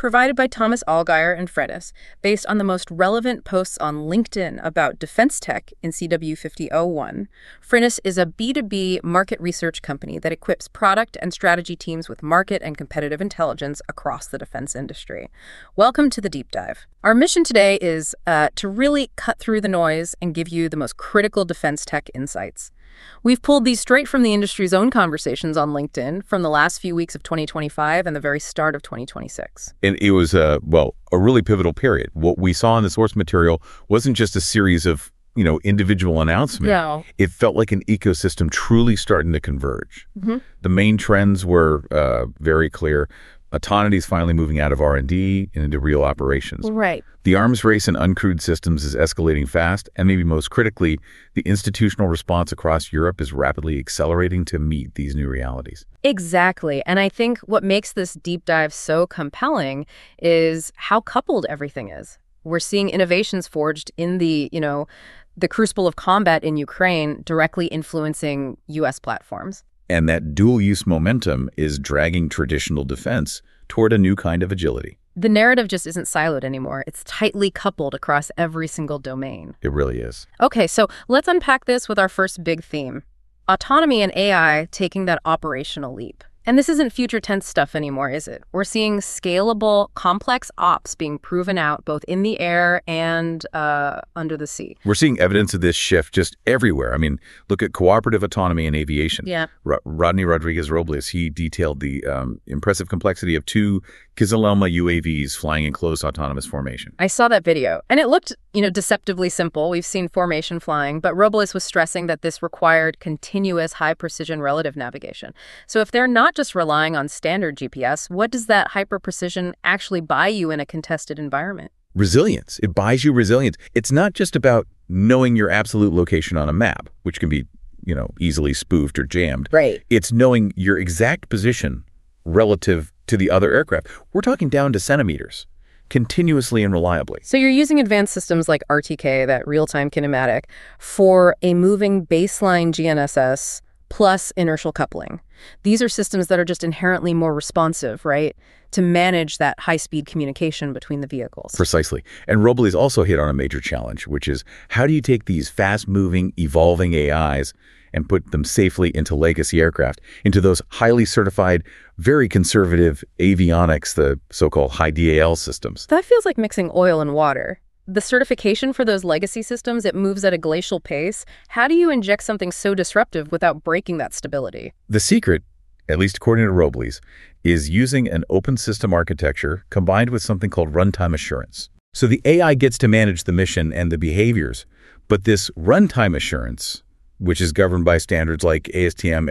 provided by Thomas Allgaier and Fredis, based on the most relevant posts on LinkedIn about defense tech in CW 5001. Fredis is a B2B market research company that equips product and strategy teams with market and competitive intelligence across the defense industry. Welcome to the Deep Dive. Our mission today is to really cut through the noise and give you the most critical defense tech insights. We've pulled these straight from the industry's own conversations on LinkedIn from the last few weeks of 2025 and the very start of 2026. And it was, a really pivotal period. What we saw in the source material wasn't just a series of, individual announcements. No. It felt like an ecosystem truly starting to converge. Mm-hmm. The main trends were very clear. Autonomy is finally moving out of R&D and into real operations. Right. The arms race in uncrewed systems is escalating fast, and maybe most critically, the institutional response across Europe is rapidly accelerating to meet these new realities. Exactly. And I think what makes this deep dive so compelling is how coupled everything is. We're seeing innovations forged in the crucible of combat in Ukraine directly influencing U.S. platforms. And that dual-use momentum is dragging traditional defense toward a new kind of agility. The narrative just isn't siloed anymore. It's tightly coupled across every single domain. It really is. Okay, so let's unpack this with our first big theme. Autonomy and AI taking that operational leap. And this isn't future tense stuff anymore, is it? We're seeing scalable, complex ops being proven out both in the air and under the sea. We're seeing evidence of this shift just everywhere. I mean, look at cooperative autonomy in aviation. Yeah. Rodney Rodriguez-Robles, he detailed the impressive complexity of two Kizilelma UAVs flying in close autonomous formation. I saw that video, and it looked, deceptively simple. We've seen formation flying, but Robles was stressing that this required continuous high-precision relative navigation. So if they're not just relying on standard GPS, what does that hyper-precision actually buy you in a contested environment? Resilience. It buys you resilience. It's not just about knowing your absolute location on a map, which can be, easily spoofed or jammed. Right. It's knowing your exact position relative to the other aircraft. We're talking down to centimeters, continuously and reliably. So you're using advanced systems like RTK, that real-time kinematic, for a moving baseline GNSS plus inertial coupling. These are systems that are just inherently more responsive, right, to manage that high-speed communication between the vehicles. Precisely. And Robles also hit on a major challenge, which is how do you take these fast-moving, evolving AIs and put them safely into legacy aircraft, into those highly certified, very conservative avionics, the so-called high DAL systems. That feels like mixing oil and water. The certification for those legacy systems, it moves at a glacial pace. How do you inject something so disruptive without breaking that stability? The secret, at least according to Robles, is using an open system architecture combined with something called runtime assurance. So the AI gets to manage the mission and the behaviors, but this runtime assurance, which is governed by standards like ASTM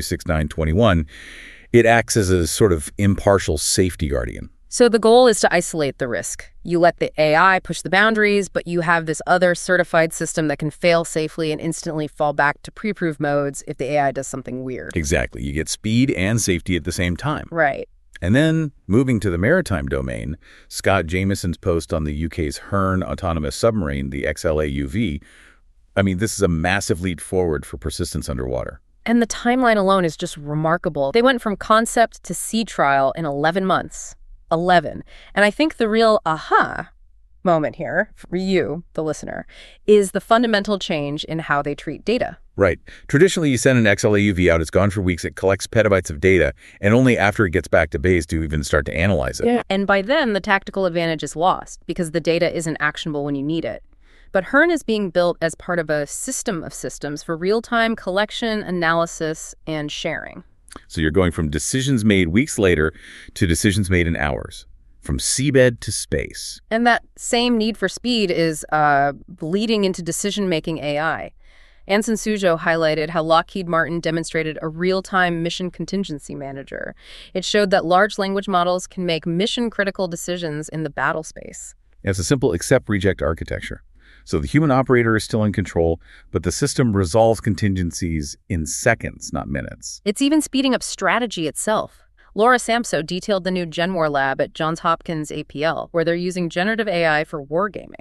F326921, it acts as a sort of impartial safety guardian. So the goal is to isolate the risk. You let the AI push the boundaries, but you have this other certified system that can fail safely and instantly fall back to pre-approved modes if the AI does something weird. Exactly. You get speed and safety at the same time. Right. And then, moving to the maritime domain, Scott Jamieson's post on the UK's Hearn autonomous submarine, the XLAUV, this is a massive leap forward for persistence underwater. And the timeline alone is just remarkable. They went from concept to sea trial in 11 months. 11. And I think the real aha moment here, for you, the listener, is the fundamental change in how they treat data. Right. Traditionally, you send an XLAUV out, it's gone for weeks, it collects petabytes of data, and only after it gets back to base do you even start to analyze it. Yeah. And by then, the tactical advantage is lost because the data isn't actionable when you need it. But Hearn is being built as part of a system of systems for real-time collection, analysis, and sharing. So you're going from decisions made weeks later to decisions made in hours, from seabed to space. And that same need for speed is leading into decision-making AI. Anson Suzhou highlighted how Lockheed Martin demonstrated a real-time mission contingency manager. It showed that large language models can make mission-critical decisions in the battle space. It's a simple accept-reject architecture. So the human operator is still in control, but the system resolves contingencies in seconds, not minutes. It's even speeding up strategy itself. Laura Samso detailed the new GenWar lab at Johns Hopkins APL, where they're using generative AI for wargaming.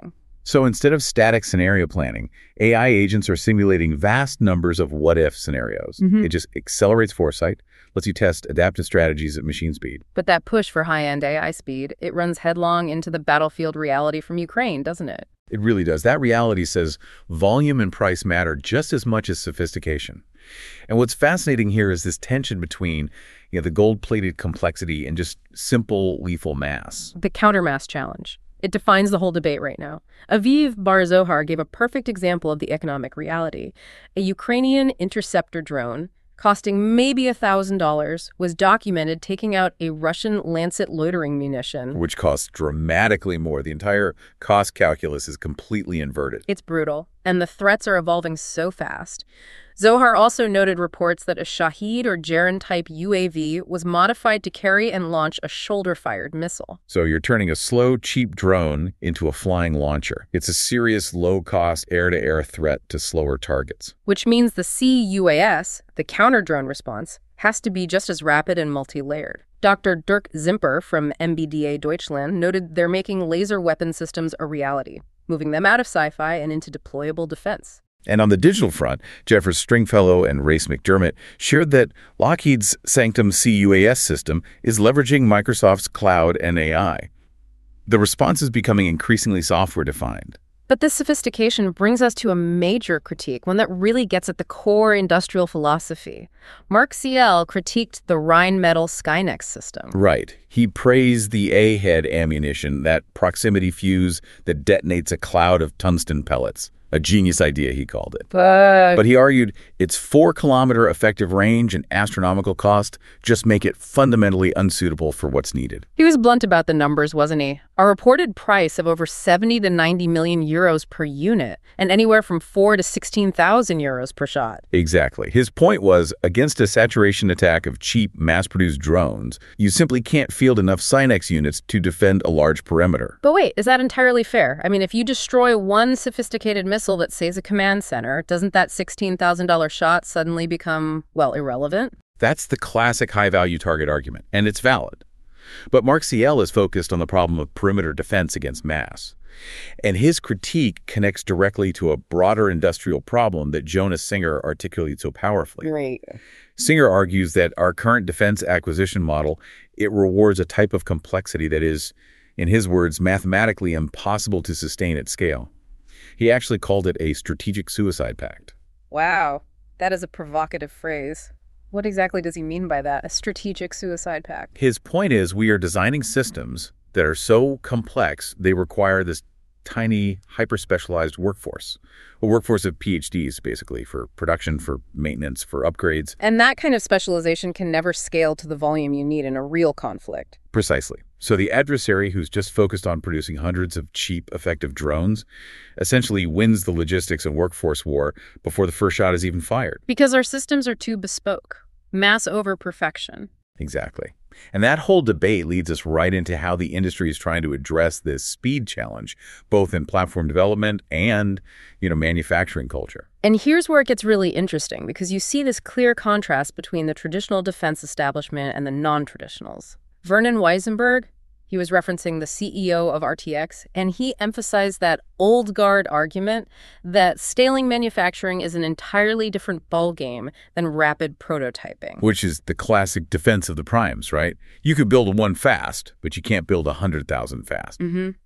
So instead of static scenario planning, AI agents are simulating vast numbers of what-if scenarios. It just accelerates foresight, lets you test adaptive strategies at machine speed. But that push for high-end AI speed, it runs headlong into the battlefield reality from Ukraine, doesn't it? It really does. That reality says volume and price matter just as much as sophistication. And what's fascinating here is this tension between the gold-plated complexity and just simple, lethal mass. The countermass challenge. It defines the whole debate right now. Aviv Bar-Zohar gave a perfect example of the economic reality. A Ukrainian interceptor drone, costing maybe $1,000, was documented taking out a Russian Lancet loitering munition. Which costs dramatically more. The entire cost calculus is completely inverted. It's brutal, and the threats are evolving so fast. Zohar also noted reports that a Shahed or Jaren-type UAV was modified to carry and launch a shoulder-fired missile. So you're turning a slow, cheap drone into a flying launcher. It's a serious, low-cost, air-to-air threat to slower targets. Which means the CUAS, the counter-drone response, has to be just as rapid and multi-layered. Dr. Dirk Zimper from MBDA Deutschland noted they're making laser weapon systems a reality, moving them out of sci-fi and into deployable defense. And on the digital front, Jeffers Stringfellow and Race McDermott shared that Lockheed's Sanctum CUAS system is leveraging Microsoft's cloud and AI. The response is becoming increasingly software-defined. But this sophistication brings us to a major critique, one that really gets at the core industrial philosophy. Mark Ciel critiqued the Rheinmetall Skynex system. Right. He praised the A-head ammunition, that proximity fuse that detonates a cloud of tungsten pellets. A genius idea, he called it. But he argued its 4-kilometer effective range and astronomical cost just make it fundamentally unsuitable for what's needed. He was blunt about the numbers, wasn't he? A reported price of over 70 to 90 million euros per unit, and anywhere from 4 to 16,000 euros per shot. Exactly. His point was, against a saturation attack of cheap, mass-produced drones, you simply can't field enough Skynex units to defend a large perimeter. But wait, is that entirely fair? I mean, if you destroy one sophisticated missile that saves a command center, doesn't that $16,000 shot suddenly become, well, irrelevant? That's the classic high-value target argument, and it's valid. But Mark Ciel is focused on the problem of perimeter defense against mass. And his critique connects directly to a broader industrial problem that Jonas Singer articulates so powerfully. Right. Singer argues that our current defense acquisition model, it rewards a type of complexity that is, in his words, mathematically impossible to sustain at scale. He actually called it a strategic suicide pact. Wow, that is a provocative phrase. What exactly does he mean by that, a strategic suicide pact? His point is we are designing systems that are so complex they require this tiny, hyper-specialized workforce. A workforce of PhDs, basically, for production, for maintenance, for upgrades. And that kind of specialization can never scale to the volume you need in a real conflict. Precisely. So the adversary, who's just focused on producing hundreds of cheap, effective drones, essentially wins the logistics and workforce war before the first shot is even fired. Because our systems are too bespoke. Mass over perfection. Exactly. And that whole debate leads us right into how the industry is trying to address this speed challenge, both in platform development and, manufacturing culture. And here's where it gets really interesting, because you see this clear contrast between the traditional defense establishment and the non-traditionals. Vernon Weisenberg, he was referencing the CEO of RTX, and he emphasized that old guard argument that scaling manufacturing is an entirely different ballgame than rapid prototyping. Which is the classic defense of the primes, right? You could build one fast, but you can't build 100,000 fast.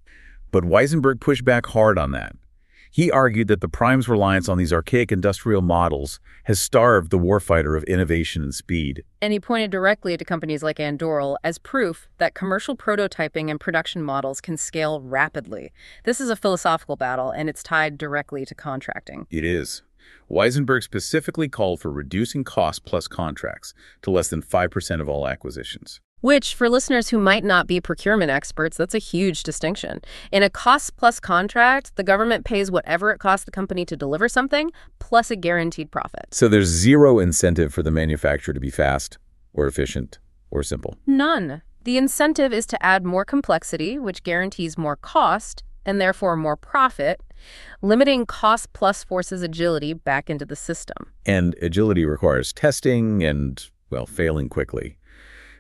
But Weisenberg pushed back hard on that. He argued that the prime's reliance on these archaic industrial models has starved the warfighter of innovation and speed. And he pointed directly to companies like Anduril as proof that commercial prototyping and production models can scale rapidly. This is a philosophical battle, and it's tied directly to contracting. It is. Weisenberg specifically called for reducing cost plus contracts to less than 5% of all acquisitions. Which, for listeners who might not be procurement experts, that's a huge distinction. In a cost-plus contract, the government pays whatever it costs the company to deliver something, plus a guaranteed profit. So there's zero incentive for the manufacturer to be fast or efficient or simple. None. The incentive is to add more complexity, which guarantees more cost, and therefore more profit. Limiting cost-plus forces agility back into the system. And agility requires testing and, failing quickly.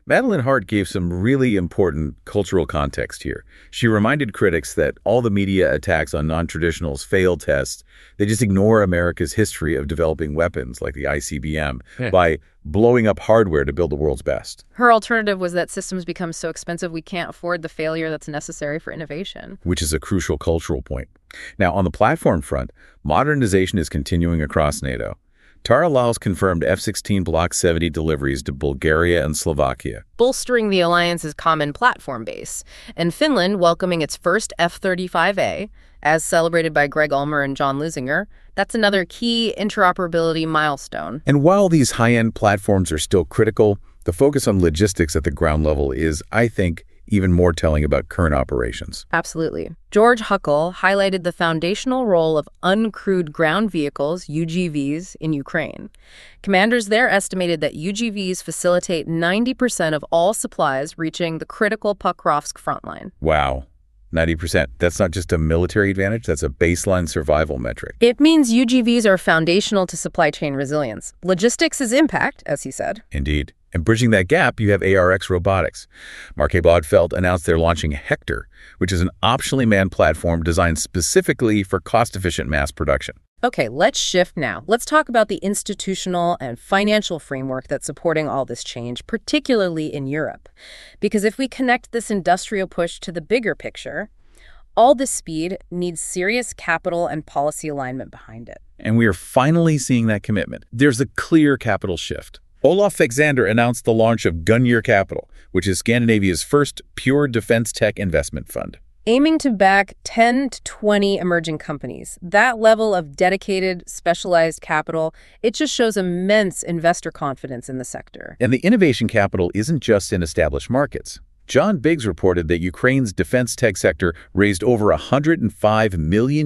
Madeline Hart gave some really important cultural context here. She reminded critics that all the media attacks on non-traditionals fail tests. They just ignore America's history of developing weapons like the ICBM by blowing up hardware to build the world's best. Her alternative was that systems become so expensive we can't afford the failure that's necessary for innovation. Which is a crucial cultural point. Now, on the platform front, modernization is continuing across NATO. Tara Lyles confirmed F-16 Block 70 deliveries to Bulgaria and Slovakia, bolstering the alliance's common platform base, and Finland welcoming its first F-35A, as celebrated by Greg Ulmer and John Lusinger. That's another key interoperability milestone. And while these high-end platforms are still critical, the focus on logistics at the ground level is, I think, even more telling about current operations. Absolutely. George Huckle highlighted the foundational role of uncrewed ground vehicles, UGVs, in Ukraine. Commanders there estimated that UGVs facilitate 90% of all supplies reaching the critical Pokrovsk frontline. Wow. 90%. That's not just a military advantage, that's a baseline survival metric. It means UGVs are foundational to supply chain resilience. Logistics is impact, as he said. Indeed. And bridging that gap, you have ARX Robotics. Mark Bodfeld announced they're launching Hector, which is an optionally manned platform designed specifically for cost-efficient mass production. Okay, let's shift now. Let's talk about the institutional and financial framework that's supporting all this change, particularly in Europe. Because if we connect this industrial push to the bigger picture, all this speed needs serious capital and policy alignment behind it. And we are finally seeing that commitment. There's a clear capital shift. Olaf Fexander announced the launch of Gungnir Capital, which is Scandinavia's first pure defense tech investment fund, aiming to back 10 to 20 emerging companies. That level of dedicated, specialized capital, it just shows immense investor confidence in the sector. And the innovation capital isn't just in established markets. John Biggs reported that Ukraine's defense tech sector raised over $105 million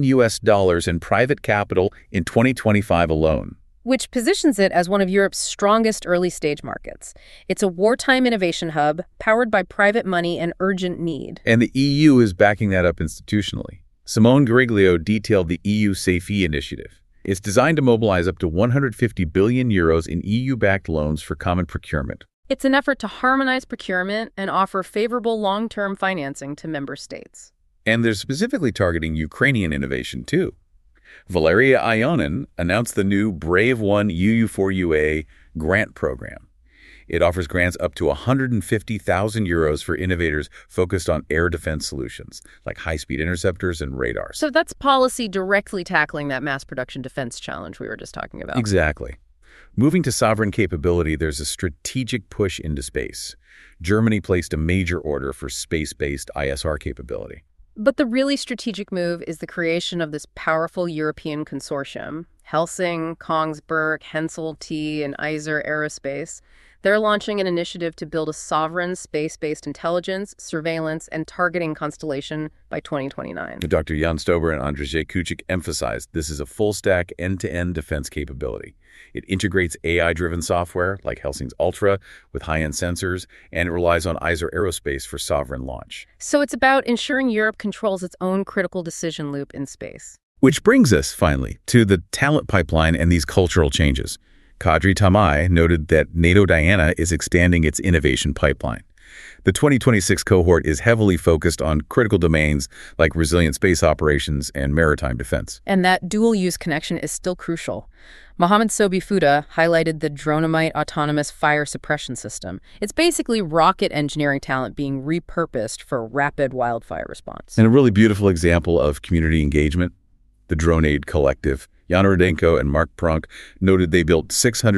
in private capital in 2025 alone, which positions it as one of Europe's strongest early-stage markets. It's a wartime innovation hub powered by private money and urgent need. And the EU is backing that up institutionally. Simone Gariglio detailed the EU SAFE initiative. It's designed to mobilize up to 150 billion euros in EU-backed loans for common procurement. It's an effort to harmonize procurement and offer favorable long-term financing to member states. And they're specifically targeting Ukrainian innovation, too. Valeria Ionin announced the new Brave One UU4UA grant program. It offers grants up to 150,000 euros for innovators focused on air defense solutions, like high-speed interceptors and radars. So that's policy directly tackling that mass production defense challenge we were just talking about. Exactly. Moving to sovereign capability, there's a strategic push into space. Germany placed a major order for space-based ISR capability. But the really strategic move is the creation of this powerful European consortium. Helsing, Kongsberg, Hensel T, and Iser Aerospace. They're launching an initiative to build a sovereign space-based intelligence, surveillance, and targeting constellation by 2029. Dr. Jan Stober and Andrzej Kucik emphasized this is a full-stack, end-to-end defense capability. It integrates AI-driven software like Helsing's Ultra with high-end sensors, and it relies on Iser Aerospace for sovereign launch. So it's about ensuring Europe controls its own critical decision loop in space. Which brings us, finally, to the talent pipeline and these cultural changes. Kadri Tamai noted that NATO Diana is expanding its innovation pipeline. The 2026 cohort is heavily focused on critical domains like resilient space operations and maritime defense. And that dual-use connection is still crucial. Mohammed Sobi Fuda highlighted the Dronomite autonomous fire suppression system. It's basically rocket engineering talent being repurposed for rapid wildfire response. And a really beautiful example of community engagement, the DroneAid Collective. Jan Rudenko and Mark Pronk noted they built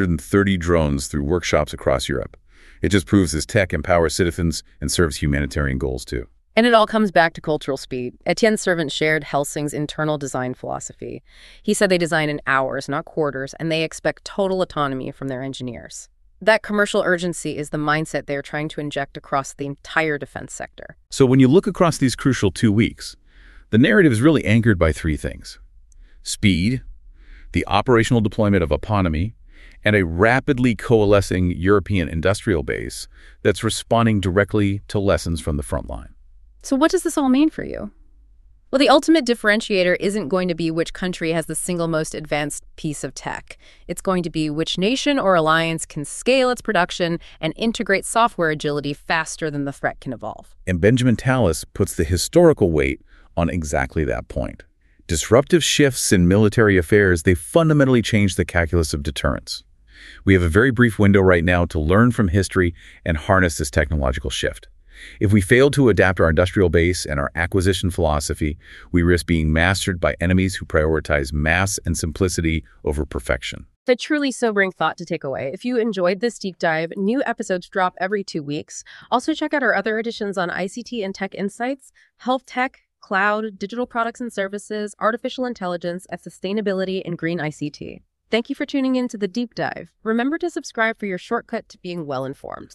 630 drones through workshops across Europe. It just proves this tech empowers citizens and serves humanitarian goals, too. And it all comes back to cultural speed. Etienne Servant shared Helsing's internal design philosophy. He said they design in hours, not quarters, and they expect total autonomy from their engineers. That commercial urgency is the mindset they're trying to inject across the entire defense sector. So when you look across these crucial 2 weeks, the narrative is really anchored by 3 things. Speed, the operational deployment of autonomy, and a rapidly coalescing European industrial base that's responding directly to lessons from the front line. So what does this all mean for you? Well, the ultimate differentiator isn't going to be which country has the single most advanced piece of tech. It's going to be which nation or alliance can scale its production and integrate software agility faster than the threat can evolve. And Benjamin Tallis puts the historical weight on exactly that point. Disruptive shifts in military affairs, they fundamentally change the calculus of deterrence. We have a very brief window right now to learn from history and harness this technological shift. If we fail to adapt our industrial base and our acquisition philosophy, we risk being mastered by enemies who prioritize mass and simplicity over perfection. A truly sobering thought to take away. If you enjoyed this deep dive, new episodes drop every 2 weeks. Also check out our other editions on ICT and tech insights, health tech, cloud, digital products and services, artificial intelligence, and sustainability and green ICT. Thank you for tuning in to the deep dive. Remember to subscribe for your shortcut to being well informed.